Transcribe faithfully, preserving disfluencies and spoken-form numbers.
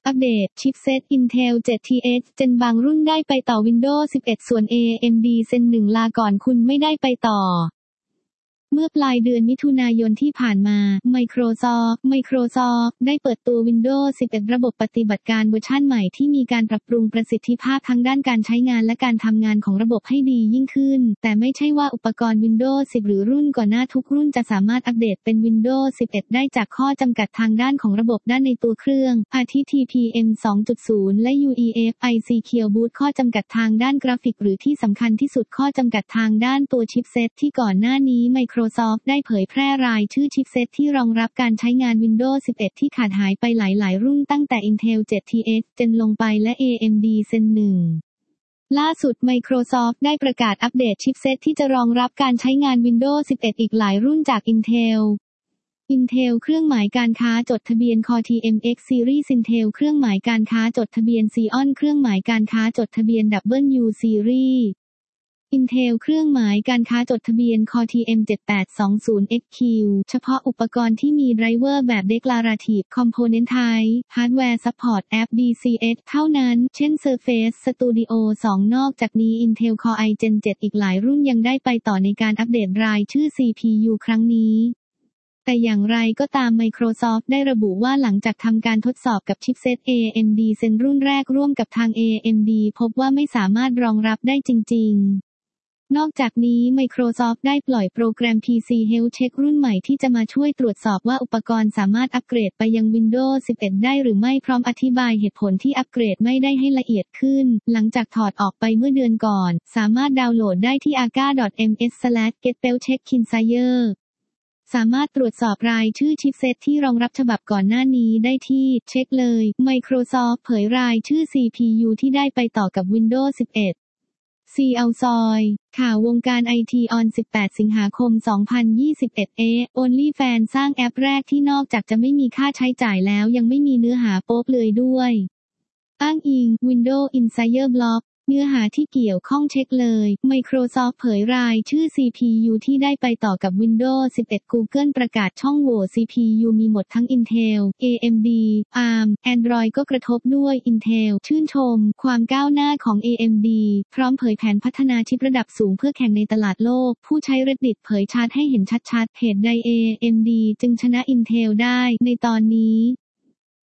อัปเดตชิปเซต Intel เจ็ด ที เอช Gen บางรุ่นได้ไปต่อ Windows สิบเอ็ด ส่วน เอ เอ็ม ดี Zen หนึ่ง ลาก่อนคุณไม่ได้ไปต่อเมื่อปลายเดือนมิถุนายนที่ผ่านมา Microsoft Microsoft ได้เปิดตัว Windows สิบเอ็ด ระบบปฏิบัติการเวอร์ชันใหม่ที่มีการปรับปรุงประสิทธิภาพทั้งด้านการใช้งานและการทำงานของระบบให้ดียิ่งขึ้นแต่ไม่ใช่ว่าอุปกรณ์ Windows สิบ หรือรุ่นก่อนหน้าทุกรุ่นจะสามารถอัปเดตเป็น Windows สิบเอ็ด ได้จากข้อจำกัดทางด้านของระบบด้านในตัวเครื่องอาทิ ที พี เอ็ม สองจุดศูนย์ และ ยู อี เอฟ ไอ Secure Boot ข้อจำกัดทางด้านกราฟิกหรือที่สำคัญที่สุดข้อจำกัดทางด้านตัวชิปเซตที่ก่อนหน้านี้ Microsoft ได้เผยแพร่รายชื่อชิปเซตที่รองรับการใช้งาน Windows สิบเอ็ด ที่ขาดหายไปหลายๆรุ่นตั้งแต่ Intel เจ็ด ที เอช Gen ลงไปและ เอ เอ็ม ดี Zen หนึ่ง ล่าสุด Microsoft ได้ประกาศอัปเดตชิปเซตที่จะรองรับการใช้งาน Windows สิบเอ็ด อีกหลายรุ่นจาก Intel Intel เครื่องหมายการค้าจดทะเบียน Core ที เอ็ม เอ็กซ์ Series Intel เครื่องหมายการค้าจดทะเบียน Xeon เครื่องหมายการค้าจดทะเบียน ดับเบิลยู Series Intel เครื่องหมายการค้าจดทะเบียน Core ที เอ็ม เจ็ดแปดสองศูนย์ เอ็กซ์ คิว เฉพาะอุปกรณ์ที่มีไดรเวอร์แบบ Declarative Component Type Hardware Support App ดี ซี เอช เท่านั้น เช่น Surface Studio สอง นอกจากนี้ Intel Core ไอ Gen เจ็ด อีกหลายรุ่นยังได้ไปต่อในการอัปเดตรายชื่อ ซี พี ยู ครั้งนี้แต่อย่างไรก็ตาม Microsoft ได้ระบุว่าหลังจากทำการทดสอบกับชิปเซต เอ เอ็ม ดี Zen รุ่นแรกร่วมกับทาง เอ เอ็ม ดี พบว่าไม่สามารถรองรับได้จริงๆนอกจากนี้ Microsoft ได้ปล่อยโปรแกรม พี ซี Health Check รุ่นใหม่ที่จะมาช่วยตรวจสอบว่าอุปกรณ์สามารถอัปเกรดไปยัง Windows สิบเอ็ด ได้หรือไม่พร้อมอธิบายเหตุผลที่อัปเกรดไม่ได้ให้ละเอียดขึ้นหลังจากถอดออกไปเมื่อเดือนก่อนสามารถดาวน์โหลดได้ที่ อาก้า ดอท เอ็ม เอส สแลช เก็ต สเปล เช็ค คินไซเออร์ สามารถตรวจสอบรายชื่อชิปเซตที่รองรับฉบับก่อนหน้านี้ได้ที่เช็คเลย Microsoft เผยรายชื่อ ซี พี ยู ที่ได้ไปต่อกับ Windows สิบเอ็ดซีเอาซอยข่าววงการไอทีออนสิบแปดสิงหาคมสองพันยี่สิบเอ็ดเอ OnlyFans สร้างแอปแรกที่นอกจากจะไม่มีค่าใช้จ่ายแล้วยังไม่มีเนื้อหาโป๊ปเลยด้วยอ้างอิง Windows Insider Blog เนื้อหาที่เกี่ยวข้องเช็คเลย Microsoft เผยรายชื่อ ซี พี ยู ที่ได้ไปต่อกับ Windows สิบเอ็ด Google ประกาศช่องโหว่ ซี พี ยู มีหมดทั้ง Intel เอ เอ็ม ดี อาร์ม Android ก็กระทบด้วย Intel ชื่นชมความก้าวหน้าของ เอ เอ็ม ดี พร้อมเผยแผนพัฒนาชิประดับสูงเพื่อแข่งในตลาดโลกผู้ใช้ Reddit เผยชาร์ตให้เห็นชัดๆเหตุใด เอ เอ็ม ดี จึงชนะ Intel ได้ในตอนนี้